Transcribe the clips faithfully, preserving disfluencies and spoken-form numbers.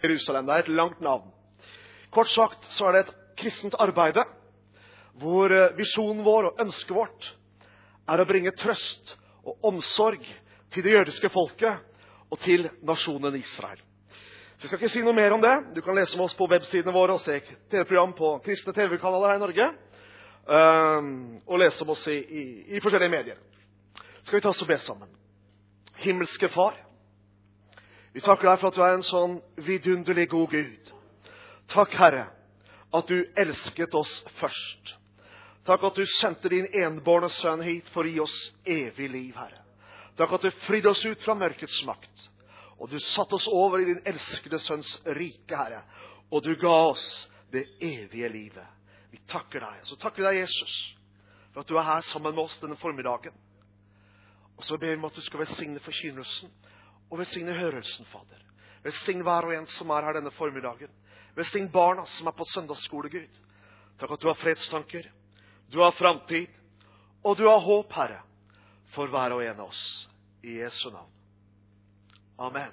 Jerusalem. Det er et langt navn. Kort sagt så er det et kristent arbeide, hvor visjonen vår og ønsket vårt er å bringe trøst og omsorg til det jødiske folket og til nasjonen Israel. Så jeg skal ikke si noe mer om det. Du kan lese om oss på websidene våre og se T V-program på kristne T V-kanaler her i Norge, og lese om oss i, i, i forskjellige medier. Skal vi ta oss og be sammen. Himmelske Far, vi takker deg for at du er en sånn vidunderlig god Gud. Takk, Herre, at du elsket oss først. Takk at du sendte din enbårne sønn hit for å gi oss evig liv, Herre. Takk at du fridde oss ut fra mørkets makt. Og du satte oss over i din elskede sønns rike, Herre. Og du ga oss det evige livet. Vi takker deg. Så takker vi deg, Jesus, for at du er her sammen med oss denne formiddagen. Og så ber vi om at du skal velsigne forkynnelsen og velsigne hørelsen, Fader. Velsigne hver og en som er her denne formiddagen. Velsigne barna som er på søndagsskole, Gud. Takk at du har fredstanker, du har framtid, og du har håp, Herre, for hver og en av oss. I Jesu navn. Amen.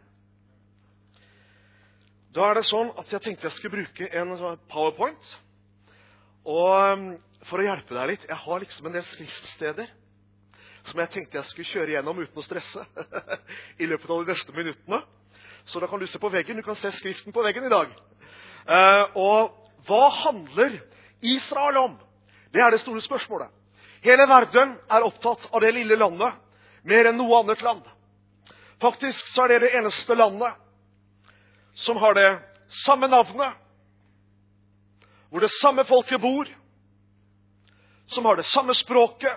Da er det sånn at jeg tenkte jeg skulle bruke en PowerPoint. Og for å hjelpe deg litt, jeg har liksom en del skriftsteder som jeg tenkte jeg skulle kjøre gjennom uten å stresse i løpet av de neste minuttene. Så da kan du se på veggen. Du kan se skriften på veggen i dag. Uh, og hva handler Israel om? Det er det store spørsmålet. Hele verden er opptatt av det lille landet, mer enn noe annet land. Faktisk så er det det eneste landet som har det samme navnet, hvor det samme folket bor, som har det samme språket,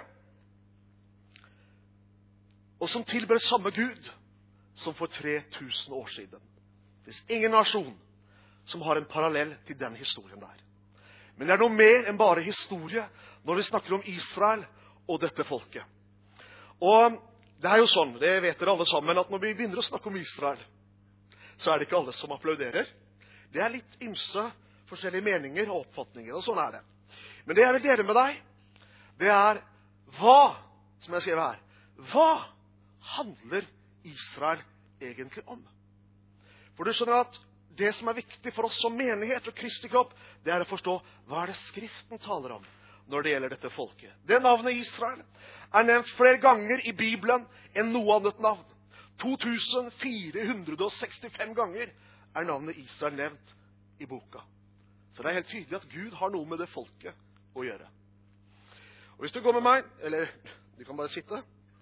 og som tilber samme Gud som for tre tusen år siden. Det er ingen nasjon som har en parallell til den historien der. Men det er noe mer enn bare historie når vi snakker om Israel og dette folket. Og det er jo sånn, det vet dere alle sammen, at når vi begynner å snakke om Israel, så er det ikke alle som applauderer. Det er litt ymse forskjellige meninger og oppfatninger, og sånn er det. Men det jeg vil dele med deg, det er hva, som jeg sier her, hva handler Israel egentlig om? For du skjønner at det som er viktig for oss som menighet og Kristi kropp, det er å forstå hva er det Skriften taler om når det gjelder dette folket. Det navnet Israel er nevnt flere ganger i Bibelen enn noe annet navn. to tusen fire hundre sekstifem ganger er navnet Israel nevnt i boka. Så det er helt tydelig at Gud har noe med det folket å gjøre. Og hvis du går med meg, eller du kan bare sitte.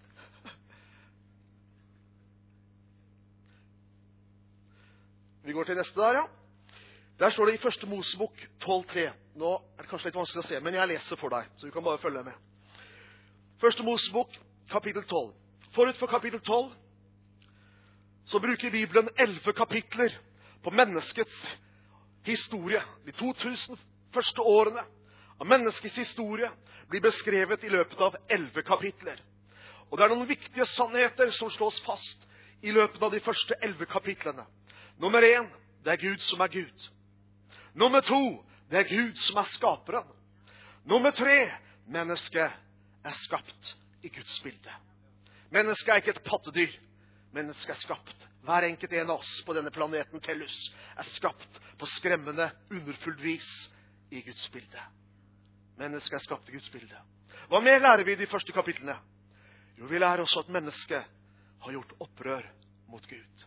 Vi går til neste der, ja. Der står det i første Mosebok tolv tre. Nå er det kanskje litt vanskelig å se, men jeg leser for deg, så du kan bare følge med. Første Mosebok, kapittel tolv. Forut for kapittel tolv, så bruker Bibelen elleve kapitler på menneskets historie. De to tusen første årene av menneskets historie blir beskrevet i løpet av elleve kapitler. Og det er noen viktige sannheter som slås fast i løpet av de første elleve kapitlene. Nummer én, det er Gud som er Gud. Nummer to, det er Gud som er skaperen. Nummer tre, mennesket er skapt i Guds bilde. Mennesket er ikke et pattedyr. Mennesket er skapt. Hver enkelt en av oss på denne planeten Tellus er skapt på skremmende, underfullt vis i Guds bilde. Mennesket er skapt i Guds bilde. Hva mer lærer vi i de første kapitlene? Jo, vi lærer også at mennesket har gjort opprør mot Gud.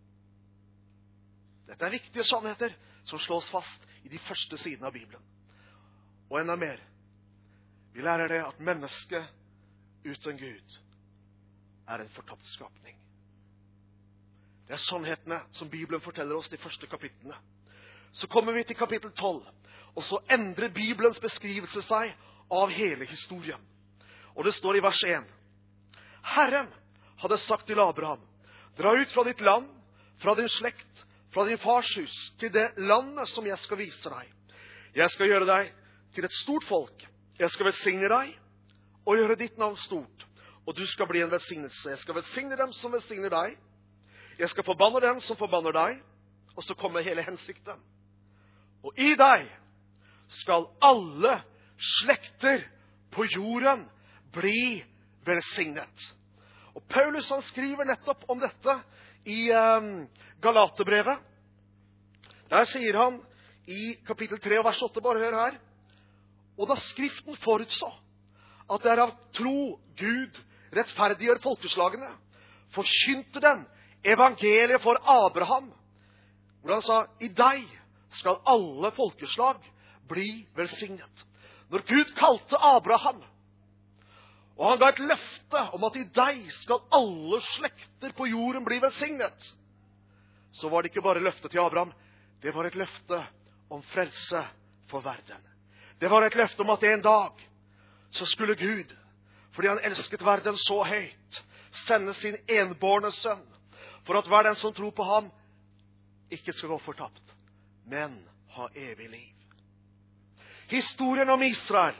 Dette er viktige sannheter som slås fast i de første sidene av Bibelen. Og enda mer. Vi lærer det at mennesket uten Gud er en fortapt skapning. Det er sannhetene som Bibelen forteller oss de første kapitlene. Så kommer vi til kapittel tolv, og så endrer Bibelens beskrivelse seg av hele historien. Og det står i vers én. Herren hadde sagt til Abraham, dra ut fra ditt land, fra din slekt, fra din fars hus, til det landet som jeg skal vise deg. Jeg skal gjøre deg til et stort folk. Jeg skal velsigne deg og gjøre ditt navn stort. Og du skal bli en velsignelse. Jeg skal velsigne dem som velsigner deg. Jeg skal forbanne dem som forbanner deg. Og så kommer hele hensikten. Og i deg skal alle slekter på jorden bli velsignet. Og Paulus han skriver nettopp om dette i um, Galaterbrevet, Der sier han i kapittel tre, vers åtte, bare hør her. Og da Skriften forutså at det er av tro Gud rettferdiggjør folkeslagene, forkynte den evangeliet for Abraham, hvor han sa, i deg skal alle folkeslag bli velsignet. Når Gud kalte Abraham, og han ga et løfte om at i deg skal alle slekter på jorden bli velsignet, så var det ikke bare løfte til Abraham, det var et løfte om frelse for verden. Det var et løfte om at en dag så skulle Gud, fordi han elsket verden så høyt, sende sin enbårne sønn, for at hver den som tror på ham ikke skal gå fortapt, men ha evig liv. Historien om Israel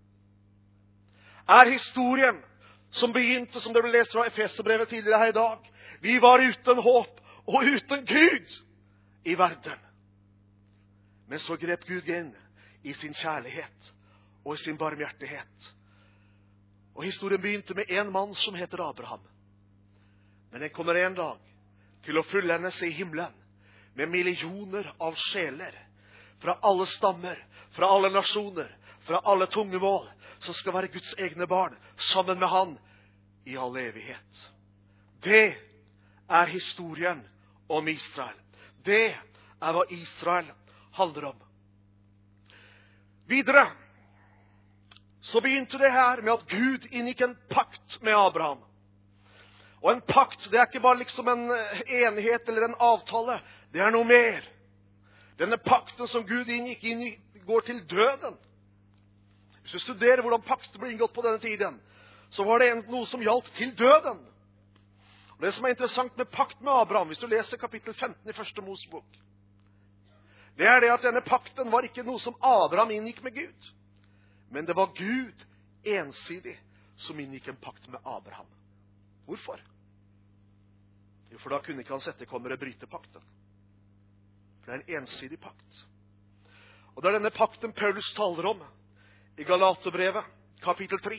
er historien som begynte, som det ble lest fra Efeserbrevet tidligere her i dag. Vi var uten håp og uten Gud i verden. Men så grep Gud inn i sin kjærlighet og i sin barmhjertighet. Og historien begynte med en mann som heter Abraham. Men den kommer en dag til å fullendes i himmelen med millioner av sjeler fra alle stammer, fra alle nasjoner, fra alle tungemål, som skal være Guds egne barn sammen med han i all evighet. Det er historien om Israel. Det er hva Israel handler om. Videre så begynte det her med at Gud inngikk en pakt med Abraham. Og en pakt, det er ikke bare liksom en enighet eller en avtale. Det er noe mer. Denne pakten som Gud inngikk, inngikk går til døden. Hvis du studerer hvordan pakten ble inngått på denne tiden, så var det noe som gjaldt til døden. Og det som er interessant med pakt med Abraham, hvis du leser kapittel femten i første Mosebok, det er det at denne pakten var ikke noe som Abraham inngikk med Gud. Men det var Gud ensidig som inngikk en pakt med Abraham. Hvorfor? Jo, for da kunne ikke hans etterkommere bryte pakten. For det er en ensidig pakt. Og det er denne pakten Paulus taler om i Galaterbrevet, kapittel tre.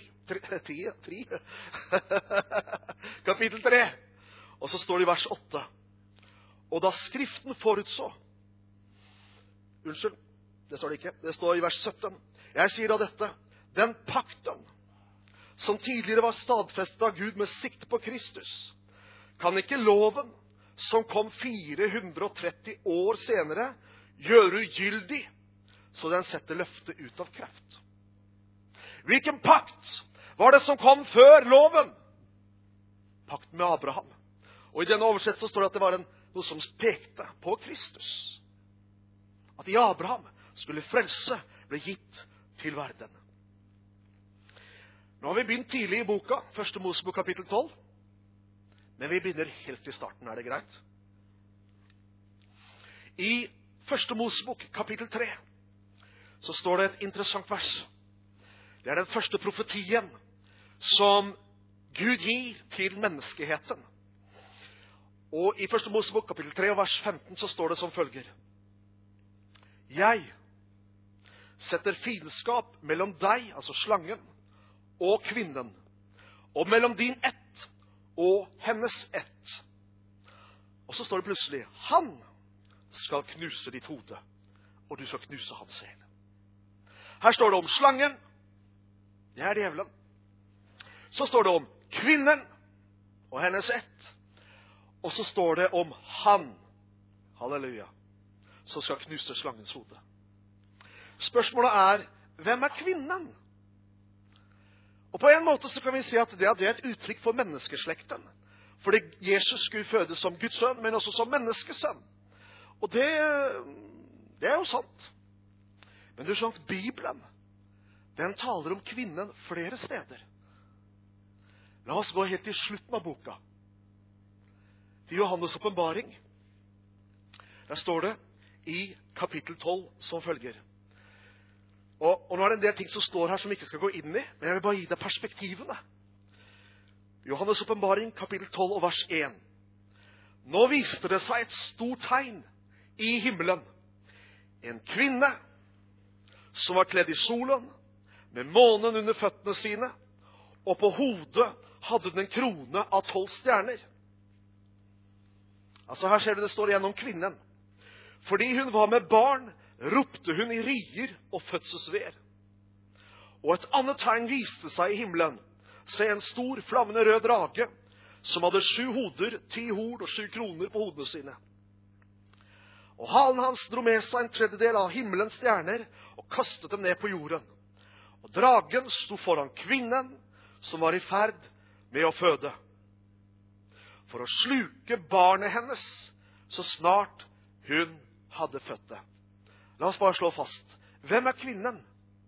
kapittel tre. Og så står det i vers åtte. Og da Skriften forutså, unnskyld, det står det ikke, det står i vers sytten. Jeg sier da dette, den pakten som tidligere var stadfestet av Gud med sikt på Kristus, kan ikke loven, som kom fire hundre og tretti år senere, gjøre ugyldig, så den setter løftet ut av kraft. Hvilken pakt var det som kom før loven? Pakten med Abraham. Og i denne oversettelsen står det at det var en, noe som pekte på Kristus. At i Abraham skulle frelse bli gitt til verden. Nå har vi begynt tidlig i boka, første Mosebok kapittel tolv. Men vi begynner helt i starten, er det greit? I første Mosebok kapittel tre så står det et interessant vers. Det er den første profetien som Gud gir til menneskeheten. Og i første Mosebok kapittel tre vers femten så står det som følger. Jeg setter fiendskap mellom deg, altså slangen, og kvinnen, og mellom din ett og hennes ett. Og så står det plutselig, han skal knuse ditt hode, og du skal knuse hans hæl. Her står det om slangen, det er djevelen. Så står det om kvinnen og hennes ett. Og så står det om han, halleluja, som skal knuse slangens hode. Spørsmålet er, hvem er kvinnen? Og på en måte så kan vi si at det er et uttrykk for menneskeslekten. Fordi Jesus skulle fødes som Guds sønn, men også som menneskesønn. Og det, det er jo sant. Men du skjønner at Bibelen, den taler om kvinnen flere steder. La oss gå helt til slutten av boka. Til Johannes åpenbaring. Der står det i kapittel tolv som følger. Og, og nå er det en del ting som står her som vi ikke skal gå inn i, men jeg vil bare gi deg perspektivene. Johannes åpenbaring, kapittel tolv og vers én. Nå viste det seg et stort tegn i himmelen. En kvinne som var kledd i solen, med månen under føttene sine, og på hodet hadde den en krone av tolv stjerner. Altså her ser du det står igjen om kvinnen. Fordi hun var med barn, ropte hun i rier og fødselsver. Og et annet tegn viste seg i himmelen. Se, en stor, flammende rød drage, som hadde sju hoder, ti horn og sju kroner på hodene sine. Og halen hans dro med seg en tredjedel av himmelens stjerner og kastet dem ned på jorden. Og dragen sto foran kvinnen som var i ferd med å føde, for å sluke barnet hennes så snart hun hadde født det. La oss bare slå fast. Hvem er kvinnen?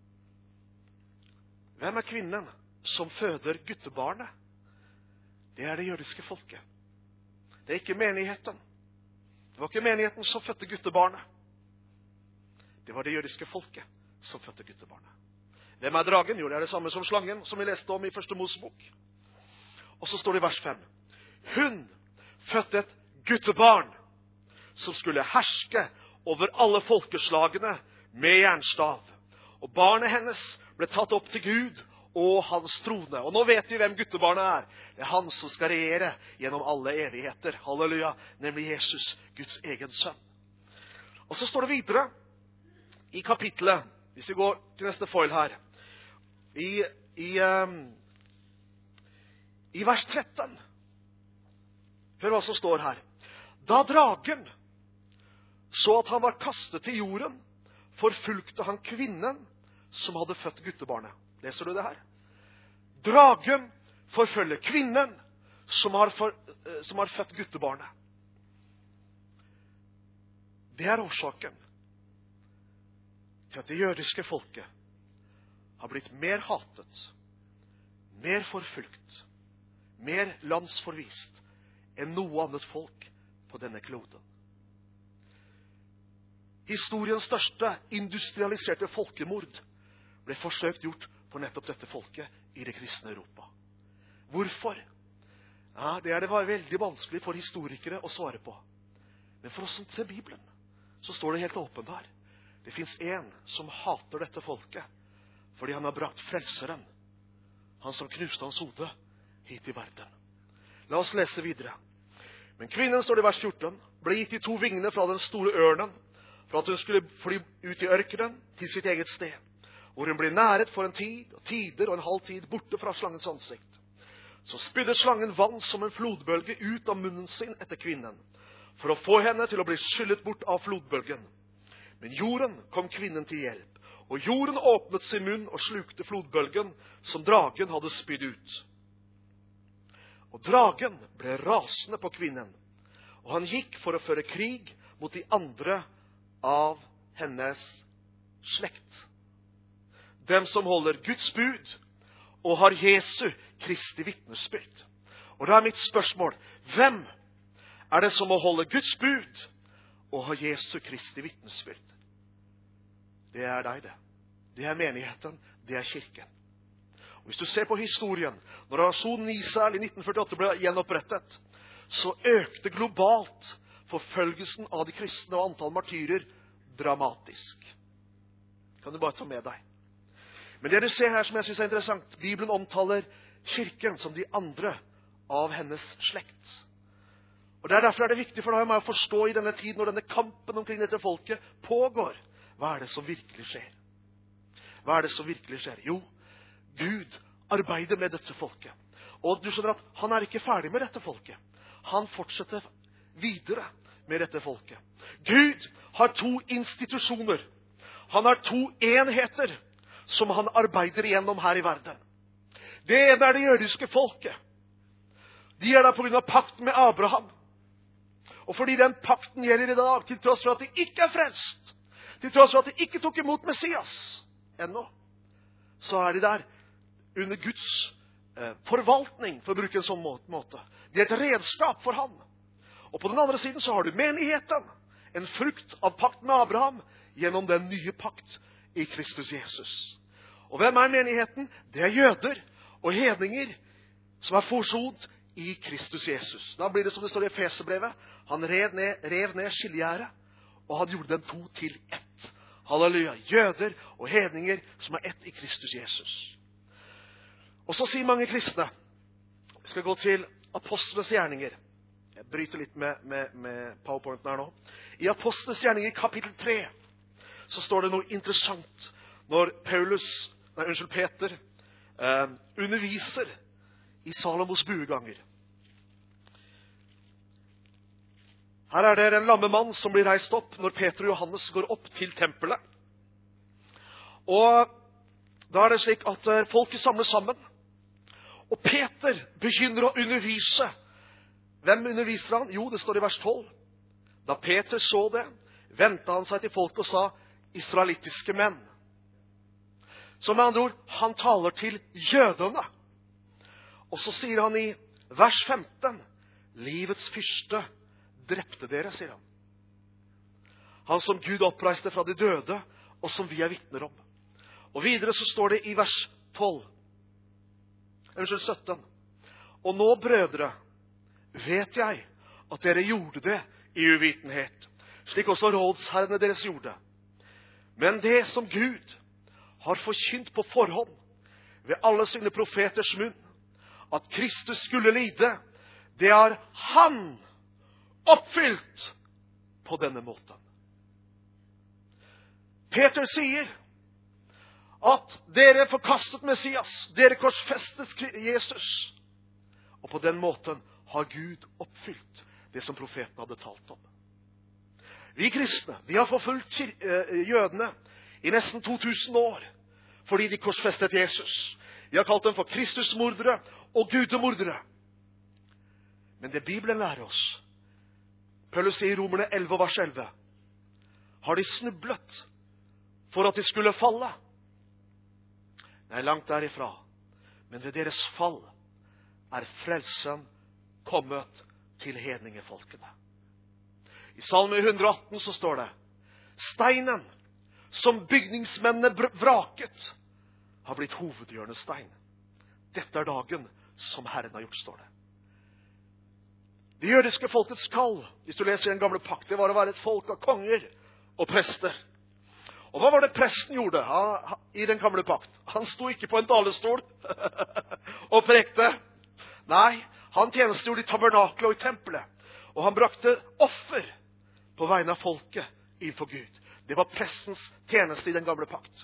Hvem er kvinnen som føder guttebarnet? Det er det jødiske folket. Det er ikke menigheten. Det var ikke menigheten som fødte guttebarnet. Det var det jødiske folket som fødte guttebarnet. Hvem er dragen? Jo, det er det samme som slangen, som vi leste om i første Mosebok. Og så står det i vers fem. Hun fødte et guttebarn som skulle herske over alle folkeslagene med jernstav. Og barnet hennes ble tatt opp til Gud og hans trone. Og nå vet vi hvem guttebarnet er. Det er han som skal regjere gjennom alle evigheter. Halleluja. Nemlig Jesus, Guds egen sønn. Og så står det videre i kapittelet, hvis vi går til neste foil her, i, i, um, i vers tretten. Hør hva som står her. Da dragen så at han var kastet til jorden, forfulgte han kvinnen som hadde født guttebarnet. Leser du det her? Dragen forfølger kvinnen som har, for, som har født guttebarnet. Det er årsaken til at det jødiske folket har blitt mer hatet, mer forfulgt, mer landsforvist enn noe annet folk på denne kloden. Historiens største industrialiserte folkemord ble forsøkt gjort for nettopp dette folket i det kristne Europa. Hvorfor? Ja, det er det veldig vanskelig for historikere å svare på. Men for oss som ser Bibelen, så står det helt åpent her. Det finnes en som hater dette folket, fordi han har brakt frelseren, han som knuste hans hode, hit i verden. La oss lese videre. Men kvinnen, står det i vers fjorten, ble gitt de to vingene fra den store ørnen, for at hun skulle fly ut i ørkenen til sitt eget sted, hvor hun ble næret for en tid, og tider og en halv tid borte fra slangens ansikt. Så spydde slangen vann som en flodbølge ut av munnen sin etter kvinnen, for å få henne til å bli skyllet bort av flodbølgen. Men jorden kom kvinnen til hjelp, og jorden åpnet sin munn og slukte flodbølgen som dragen hadde spydd ut. Og dragen ble rasende på kvinnen, og han gikk for å føre krig mot de andre av hennes slekt. Dem som holder Guds bud og har Jesu Kristi vitnesbyrd. Og da er mitt spørsmål, hvem er det som må holde Guds bud og ha Jesu Kristi vitnesbyrd? Det er deg, det. Det er menigheten, det er kirken. Og hvis du ser på historien, når nasjonen Israel i nitten førtiåtte ble gjenopprettet, så økte globalt forfølgelsen av de kristne og antall martyrer dramatisk. Kan du bare ta med deg. Men det du ser her som jeg synes er interessant, Bibelen omtaler kirken som de andre av hennes slekt. Og det er derfor er det viktig for deg å forstå i denne tiden, når denne kampen omkring dette folket pågår, hva er det som virkelig skjer? Hva er det som virkelig skjer? Jo, Gud arbeider med dette folket. Og du skjønner at han er ikke ferdig med dette folket. Han fortsetter videre med dette folket. Gud har to institusjoner. Han har to enheter som han arbeider igjennom her i verden. Det ene er det jødiske folket. De er der på grunn av pakt med Abraham. Og fordi den pakten gjelder i dag, til tross for at de ikke er frelst, til tross for at de ikke tok imot Messias ennå, så er de der under Guds eh, forvaltning, for å bruke en sånn måte. De er et redskap for ham. Og på den andre siden så har du menigheten, en frukt av pakt med Abraham, gjennom den nye pakt i Kristus Jesus. Og hvem er menigheten? Det er jøder og hedninger som er forsont i Kristus Jesus. Da blir det som det står i Efeserbrevet. Han rev ned, rev ned skillegjerdet, og han gjorde dem to til ett. Halleluja. Jøder og hedninger som er ett i Kristus Jesus. Og så sier mange kristne, vi skal gå til apostlenes gjerninger. Jeg bryter litt med, med, med PowerPointen her nå. I Apostlenes gjerninger kapittel tre så står det noe interessant når Paulus, nei, unnskyld, Peter eh, underviser i Salomos bueganger. Her er det en lamme mann som blir reist opp når Peter og Johannes går opp til tempelet. Og da er det slik at folket samler sammen. Og Peter begynner å undervise. Hvem underviser han? Jo, det står i vers tolv. Da Peter så det, vendte han seg til folket og sa, israelittiske menn. Så med andre ord, han taler til jødene. Og så sier han i vers femten, livets fyrste drepte dere, sier han. Han som Gud oppreiste fra de døde, og som vi er vitner om. Og videre så står det i vers tolv, unnskyld, sytten. Og nå, brødre, vet jeg at dere gjorde det i uvitenhet, slik også rådsherrene deres gjorde. Men det som Gud har forkynt på forhånd ved alle sine profeters munn, at Kristus skulle lide, det har han oppfylt på denne måten. Peter sier at dere forkastet Messias, dere korsfestet Jesus, og på den måten har Gud oppfylt det som profeten hadde talt om. Vi kristne, vi har forfulgt jødene i nesten to tusen år, fordi de korsfestet Jesus. Vi har kalt dem for Kristusmordere og gudemordere. Men det Bibelen lærer oss, Paulus sier i Romerne elleve, vers elleve, har de snublet for at de skulle falle? Nei, langt derifra. Men ved deres fall er frelsen kommet til hedningefolkene. I Salme hundre og atten så står det, steinen som bygningsmennene vraket, har blitt hovedhjørnestein. Dette er dagen som Herren har gjort, står det. Det jødiske folkets kall, hvis du leser den gamle pakt, det var å være et folk av konger og prester. Og hva var det presten gjorde i den gamle pakt? Han sto ikke på en talerstol og prekte. Nei, han tjenestegjorde i tabernaklet og i tempelet. Og han brakte offer på vegne av folket innenfor Gud. Det var prestens tjeneste i den gamle pakt.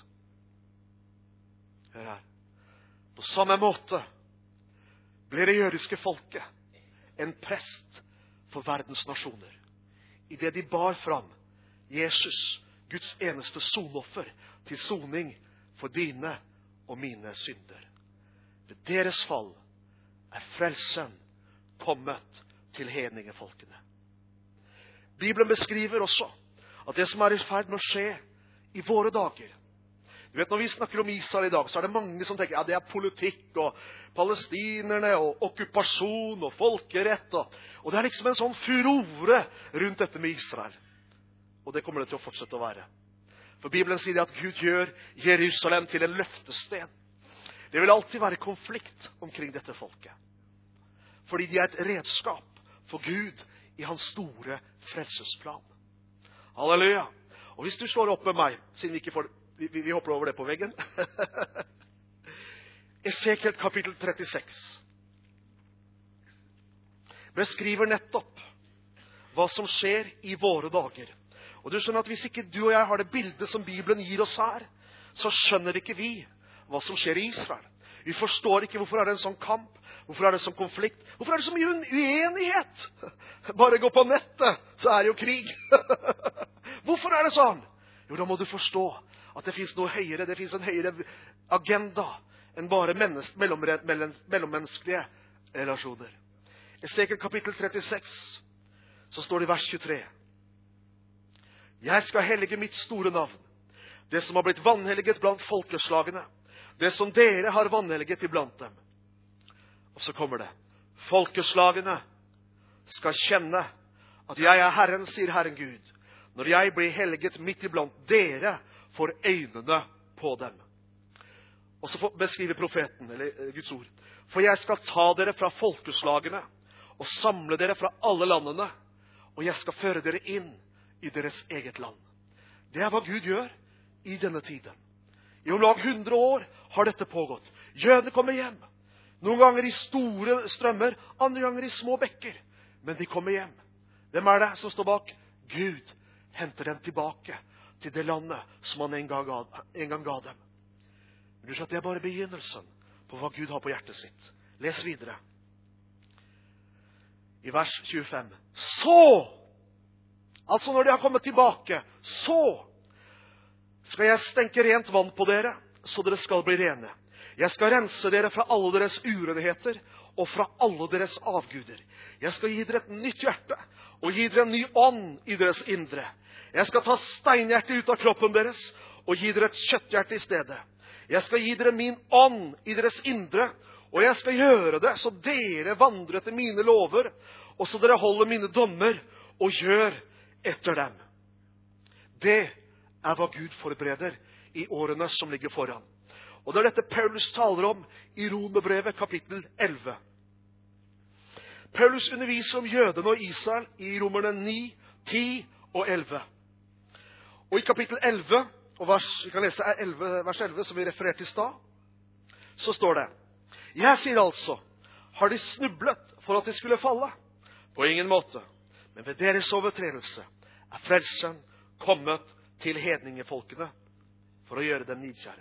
Hør her. På samme måte ble det jødiske folket en prest for verdens nasjoner. I det de bar fram Jesus, Guds eneste sonoffer, til soning for dine og mine synder. Ved deres fall er frelsen kommet til hedningefolkene. Bibelen beskriver også at det som er i ferd med å skje i våre dager. Du vet, når vi snakker om Israel i dag, så er det mange som tenker, ja, det er politikk og palestinerne og okkupasjon og folkerett. Og, og det er liksom en sånn furore rundt dette med Israel. Og det kommer det til å fortsette å være. For Bibelen sier at Gud gjør Jerusalem til en løftesten. Det vil alltid være konflikt omkring dette folket. Fordi de er et redskap for Gud i hans store frelsesplan. Halleluja. Og hvis du slår opp med meg, siden vi ikke får, vi, vi hopper over det på veggen. Esekiel kapittel trettiseks beskriver nettopp hva som skjer i våre dager. Og du skjønner at hvis ikke du og jeg har det bildet som Bibelen gir oss her, så skjønner ikke vi hva som skjer i Israel. Vi forstår ikke hvorfor er det en sånn kamp, hvorfor er det en sånn konflikt, hvorfor er det så mye uenighet. Bare gå på nettet, så er det jo krig. Hvorfor er det sånn? Jo, da må du forstå at det finnes noe høyere, det finnes en høyere agenda enn bare menneske, mellom, mellom, mellommenneskelige relasjoner. I Esekiel kapittel trettiseks så står det i vers tjuetre. Jeg skal hellige mitt store navn, det som har blitt vanhelliget blant folkeslagene, det som dere har vanhelliget iblant dem. Og så kommer det, folkeslagene skal kjenne at jeg er Herren, sier Herren Gud, når jeg blir helliget midt iblant dere for øynene på dem. Og så beskriver profeten, eller Guds ord, for jeg skal ta dere fra folkeslagene og samle dere fra alle landene, og jeg skal føre dere inn i deres eget land. Det er hva Gud gjør i denne tiden. I om lag hundre år har dette pågått. Jødene kommer hjem. Noen ganger i store strømmer, andre ganger i små bekker. men de kommer hjem. Hvem er det som står bak? Gud henter dem tilbake til det landet som han en gang ga, en gang ga dem. Men du ser at det er bare begynnelsen på hva Gud har på hjertet sitt. Les videre. I vers tjuefem. Så, altså når de har kommet tilbake, så skal jeg stenke rent vann på dere, så dere skal bli rene. Jeg skal rense dere fra alle deres urenheter og fra alle deres avguder. Jeg skal gi dere et nytt hjerte og gi dere en ny ånd i deres indre. Jeg skal ta steinhjertet ut av kroppen deres og gi dere et kjøtthjerte i stedet. Jeg skal gi dere min ånd i deres indre, og jeg skal gjøre det så dere vandrer etter mine lover, og så dere holder mine dommer og gjør etter dem. Det er hva Gud forbereder i årene som ligger foran. Og det er dette Paulus taler om i Romerbrevet kapittel elleve. Paulus underviser om jødene og Israel i Romerne ni, ti og elleve. Og i kapittel elleve, og vers, vi kan lese elleve, vers elleve som vi refererte i stad, så står det: Jeg sier altså, har de snublet for at de skulle falle? På ingen måte. Men ved deres overtredelse er frelsen kommet til hedningefolkene for å gjøre dem nidkjære.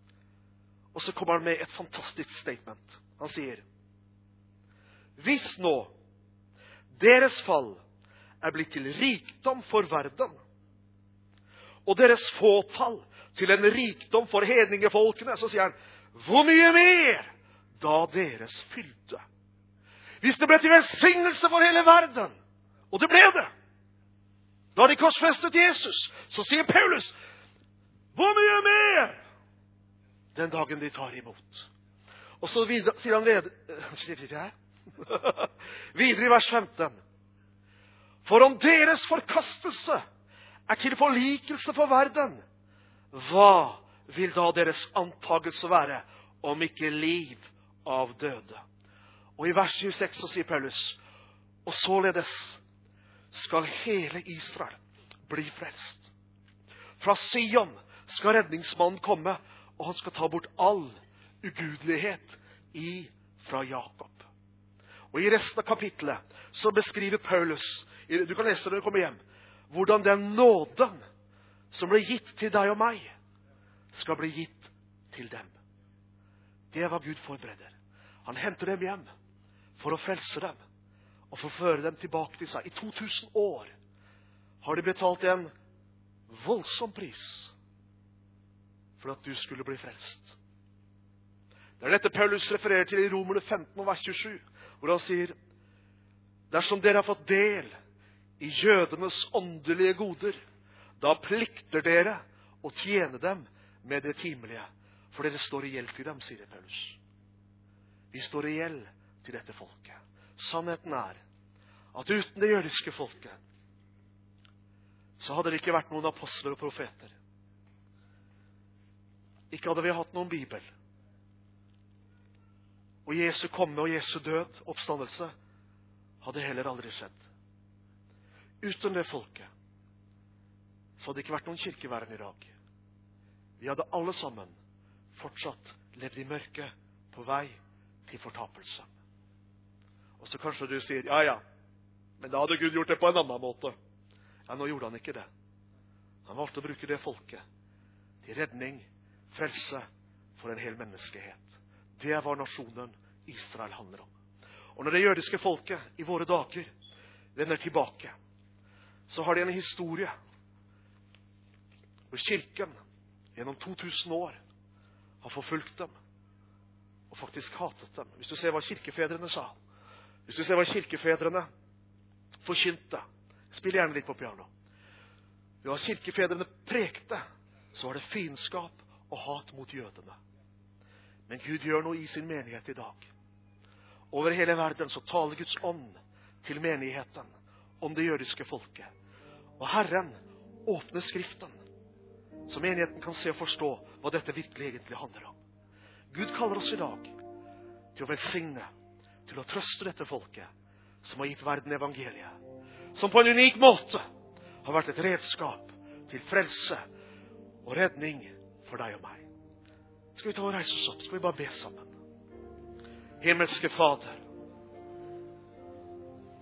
Og så kommer han med et fantastisk statement. Han sier: Hvis nå deres fall er blitt til rikdom for verden, og deres fåtall til en rikdom for hedningefolkene, så sier han, hvor mye mer da deres fylde? Hvis det ble til velsignelse for hele verden, og det ble det, da de korsfestet Jesus, så sier Paulus, hvor mye mer den dagen de tar imot? Og så videre, sier han videre, videre i vers femten. For om deres forkastelse er til forlikelse for verden, hva vil da deres antagelse være, om ikke liv av døde? Og i vers tjueseks så sier Paulus, og således skal hele Israel bli frelst. Fra Sion skal redningsmannen komme, og han skal ta bort all ugudelighet i fra Jakob. Og i resten av kapittelet så beskriver Paulus, du kan lese det når du kommer hjem, hvordan den nåden som ble gitt til deg og meg, skal bli gitt til dem. Det er hva Gud forbereder. Han henter dem hjem for å frelse dem, og for å føre dem tilbake til seg. I to tusen år har de betalt en voldsom pris for at du skulle bli frelst. Det er dette Paulus refererer til i Romerne femten, vers tjuesju, hvor han sier, dersom dere har fått del i jødenes åndelige goder, da plikter dere å tjene dem med det timelige, for dere står i gjeld til dem, sier Paulus. Vi står i gjeld til dette folket. Sannheten er at uten det jødiske folket, så hadde det ikke vært noen apostler og profeter. Ikke hadde vi hatt noen bibel. Og Jesu komme og Jesu død, oppstandelse, hadde heller aldri skjedd. Uten det folket, så hadde det ikke vært noen kirkeverden i dag. Vi hadde alle sammen fortsatt levd i mørket på vei til fortapelse. Og så kanskje du sier, ja, ja, men da hadde Gud gjort det på en annen måte. Ja, nå gjorde han ikke det. Han valgte å bruke det folket til redning, frelse for en hel menneskehet. Det er hva nasjonen Israel handler om. Og når det jødiske folket i våre dager vender tilbake, så har de en historie hvor kirken gjennom to tusen år har forfulgt dem og faktisk hatet dem. Hvis du ser hva kirkefedrene sa, hvis du ser hva kirkefedrene forkynte, spill gjerne litt på piano. Hva kirkefedrene prekte, så var det fiendskap og hat mot jødene. Men Gud gjør noe i sin menighet i dag. Over hele verden så taler Guds ånd til menigheten om det jødiske folket. Og Herren åpner Skriften, så menigheten kan se og forstå hva dette virkelig egentlig handler om. Gud kaller oss i dag til å velsigne, til å trøste dette folket som har gitt verden evangeliet, som på en unik måte har vært et redskap til frelse og redning for deg og meg. Skal vi ta og reise oss opp? Skal vi bare be sammen? Himmelske Fader,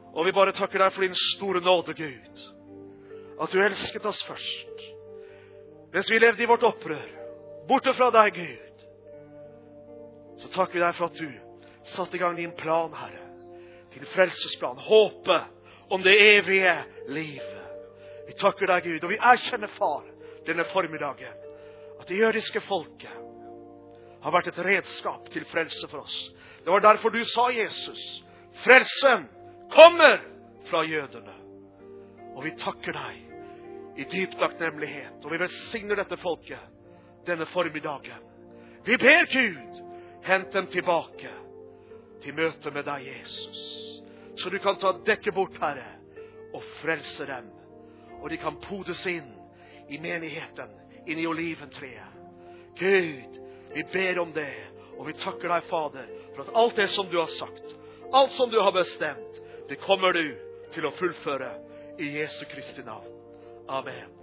Og vi bare takker deg for din store nåde, Gud. At du elsket oss først. Mens vi levde i vårt opprør, borte fra deg, Gud. Så takker vi deg for at du satte i gang din plan, Herre. Din frelsesplan, håpet om det evige livet. Vi takker deg, Gud, og vi erkjenner, Far, denne formiddagen, at det jødiske folket har vært et redskap til frelse for oss. Det var derfor du sa, Jesus, frelsen kommer fra jødene. Og vi takker deg i dyp takknemlighet, og vi velsigner dette folket denne formiddagen. Vi ber Gud, hent dem tilbake til møte med deg, Jesus. Så du kan ta dekket bort, Herre, og frelse dem. Og de kan podes inn i menigheten, inn i oliventreet. Gud, vi ber om det, og vi takker deg, Fader, for at alt det som du har sagt, alt som du har bestemt, det kommer du til å fullføre i Jesu Kristi navn. Amen.